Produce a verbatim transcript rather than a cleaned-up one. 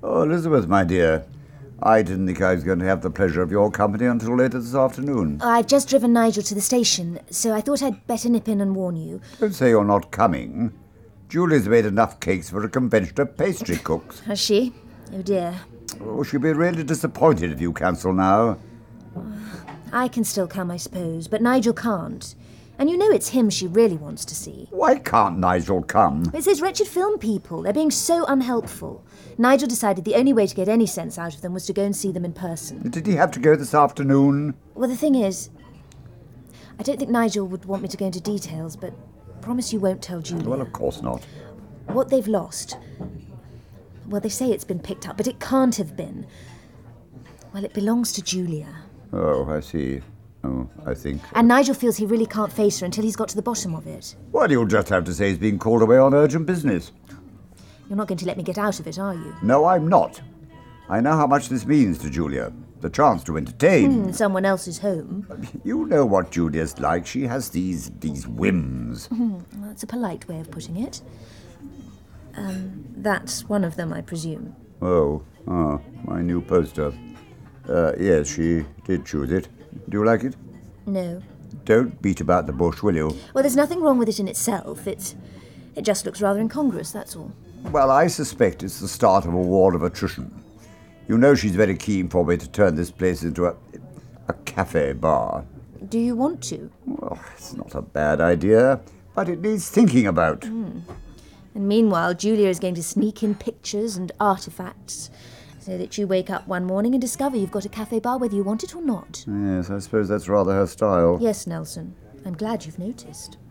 Oh, Elizabeth, my dear, I didn't think I was going to have the pleasure of your company until later this afternoon. I've just driven Nigel to the station, so I thought I'd better nip in and warn you. Don't say you're not coming. Julie's made enough cakes for a convention of pastry cooks. Has she? Oh dear. Oh, she'll be really disappointed if you cancel now. I can still come, I suppose, but Nigel can't. And you know it's him she really wants to see. Why can't Nigel come? It's those wretched film people. They're being so unhelpful. Nigel decided the only way to get any sense out of them was to go and see them in person. Did he have to go this afternoon? Well, the thing is, I don't think Nigel would want me to go into details, but promise you won't tell Julia. Well, of course not. What they've lost, well, they say it's been picked up, but it can't have been. Well, it belongs to Julia. Oh, I see. Oh, I think... And Nigel feels he really can't face her until he's got to the bottom of it. Well, you'll just have to say he's being called away on urgent business. You're not going to let me get out of it, are you? No, I'm not. I know how much this means to Julia. The chance to entertain. Hmm, someone else's home. You know what Julia's like. She has these these whims. Well, that's a polite way of putting it. Um, that's one of them, I presume. Oh, ah, my new poster. Uh, yes, she did choose it. Do you like it? No. Don't beat about the bush, will you? Well, there's nothing wrong with it in itself. It's, it just looks rather incongruous, that's all. Well, I suspect it's the start of a war of attrition. You know she's very keen for me to turn this place into a, a cafe bar. Do you want to? Well, it's not a bad idea, but it needs thinking about. Mm. And meanwhile, Julia is going to sneak in pictures and artefacts so that you wake up one morning and discover you've got a cafe bar whether you want it or not. Yes, I suppose that's rather her style. Yes, Nelson. I'm glad you've noticed.